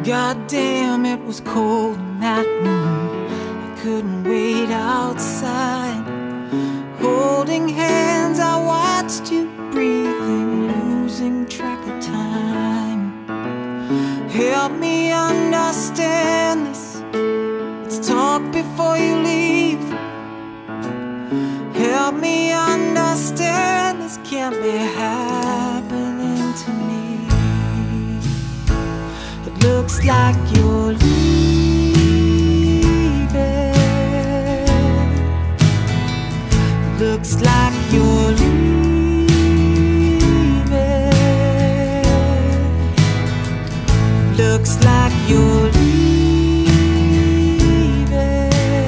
Goddamn, it was cold in that room. I couldn't wait outside. Holding hands, I watched you breathing, losing track of time. Help me understand this. Let's talk before you leave. Help me understand this can't be happening to me. It looks like you're leaving. It looks like you're leaving. It looks like you're leaving.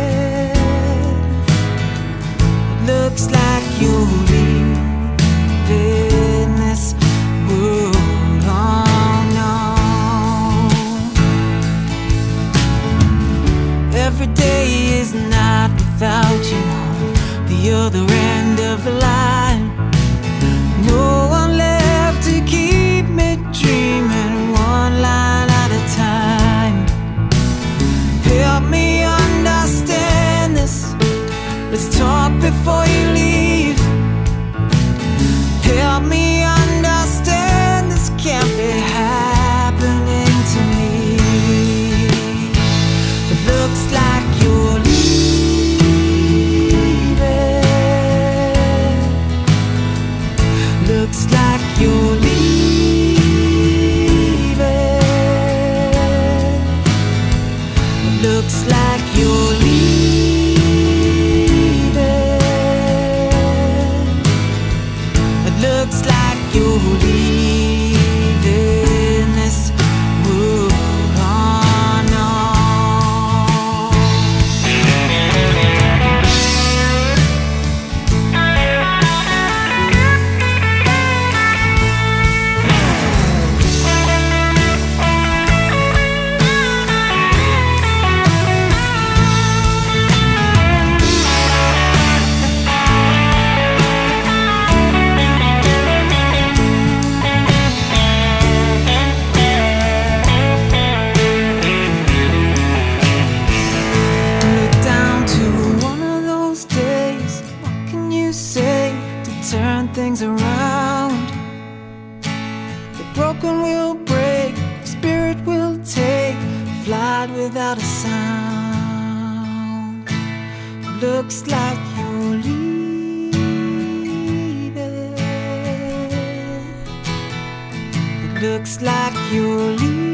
It looks like you're leaving this world. Oh no. Every day is not without you on the other end of the line. No one left to keep me dreaming, one line at a time. Help me understand this. Let's talk before you leave. Help me understand this can't be happening to me. It looks like you're leaving. Looks like you're leaving. It looks like you're leaving. It looks like you're leaving this world. Oh no. We're down to one of those days. What can you say to turn things around? The broken will break, spirit will take flight without a sound. Looks like you're leaving. It looks like you're leaving.